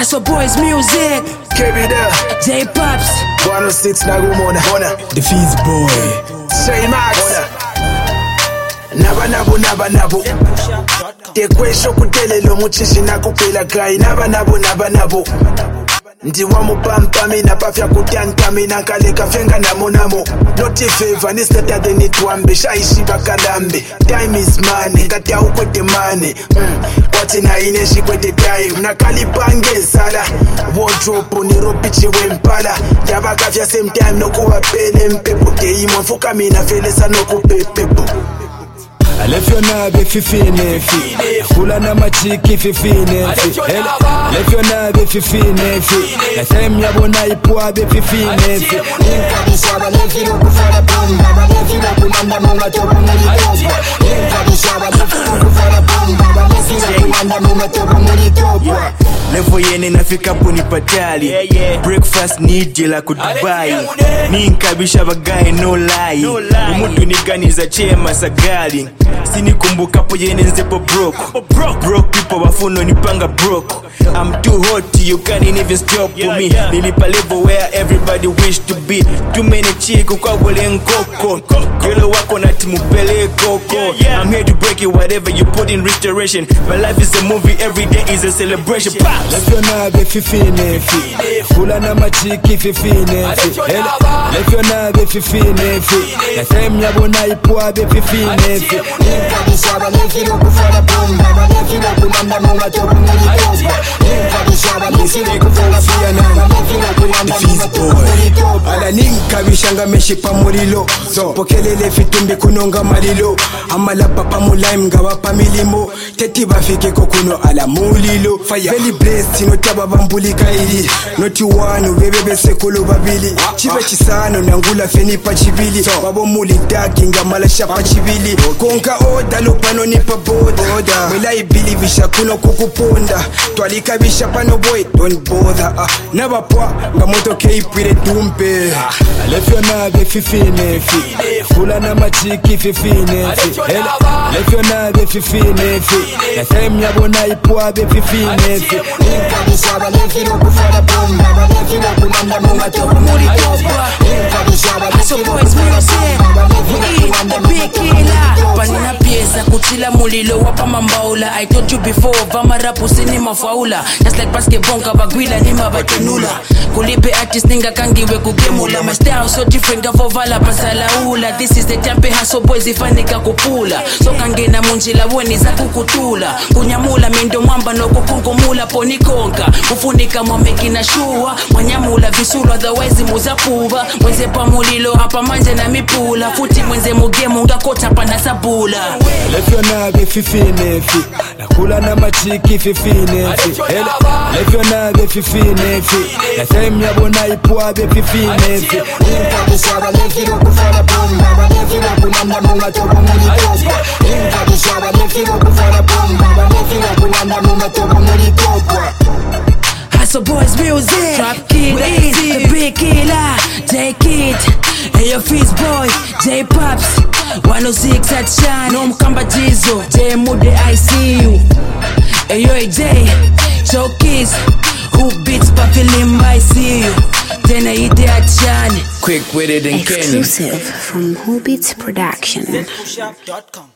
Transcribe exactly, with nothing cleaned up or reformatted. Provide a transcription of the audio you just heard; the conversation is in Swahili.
Hustle Boys Music, K B there, J Pops, one oh six Nagumona, The Fizz Boy, Say Max, Naba Nabo Naba Nabo, Tekwesho kutelelo muchishi nakupela kai, Naba Nabo Naba Nabo, Ndiwa mupampa mina pafya kutanta mina kaleka fenga namo namo. Noti favor ni stata de nitwambe shaishi bakalambe. Time is money, kata ukwete money. mm. Wati na ineshi kwete time. Nakalipange sala wardrobe ni ropichi wempala. Yabaka fya same time no kuwa pele mpepo. Keimo mfuka mina fele sa no kupepepo. I left your nabe fifine fi Kula na machiki fifine fi I left your nabe fifine fi Na time yabona ipua be fifine fi Inkabishaba lefiro kufara bomba Balefiro kulanda munga tobo muri toba Inkabishaba lefiro kufara bomba Balefiro kulanda munga tobo muri toba Levo yene nafika puni patali yeah, yeah. Breakfast ni jela ku Dubai Ninkabisha bagaye no lie, no lie. Umutu niganiza chema sagali Sini kumbuka po yene nzepo broke Broke people wafuno nipanga broke I'm too hot, you can't even stop for me Nilipa level where everybody wish to be Too many chiku kwa wale nkoko Yolo wako na timu pele koko I'm here to break it whatever you put in restoration My life is a movie, every day is a celebration. Left your nabe fifine fi Kula na machiki fifine fi Left your nabe fifine fi Na time yabona ipua be fifine fi Inkabishaba lefiro kufara bomba Balefiro kulanda munga tobo muri toba Inkabishaba lefiro kufara bomba Balefiro kulanda munga tobo muri toba Ala ninkabishanga meshipa mulilo Pokelele fitumbi kunonga malilo Amala papa mulaim gawa pa milimo Teti bafike kokuno ala mulilo Fire Veli blessed notaba bambulika ili Noti wanu bebebe sekolo babili Chibe chisano nangula feni pa chibili Wabo muli daki nga malasha pa chibili Konka oda lupano nipa boda Wela ibili visha kuno kukuponda Twalika visha pano boy don't bother uh, Naba pwa nga moto keipwile tumpe I left your nabe fifine fi Kula na machiki fifine fi Left your nabe fifine fi Na time yabona ipua be fifine fi Inkabishaba lefiro kufara bomba Balefiro kulanda munga tobo muri toba Inkabishaba lefiro kufara bomba Balefiro kulanda munga tobo muri toba Panina pieza kuchila mulilo wapa mambaula I told you before vama rapu sini mafaula Just like basketball kabagwila ni mabatenula Kulipe artist ninga kangiwe kugemula My style so different gavovala pasalaula This is the tempe hustle boys ifanika kupula So kangena munjila weni za kukutula Kunyamula mindo mwamba no kukunkumula ponikonka Kufunika mwameki na shua Mwanyamula visulu otherwise muzapuva Mwenze pa mulilo hapa manje na mipula Futi mwenze mugemu nga kota pana sabula Left your nabe fifine fi Nakula na machiki fifine fi Left your nabe fifine fi Na time yabona ipua be fifine fi Inkabishaba lefiro kufara bomba Balefiro kulanda munga tobo muri toba Inkabishaba lefiro kufara bomba Balefiro kulanda munga tobo muri toba Hustle Boys Music, Trap Kid, the Big Killer, J Kid, hey yo Fizz Boy, J Pops, one oh six at Shine, no mkamba jizo, J Mude I see you, hey yo A J, Joe Kiss, who beats Papi Limba I see you, then I eat at Shine. Quick with it and Kenny. Exclusive from Who Beats Production. zen push up dot com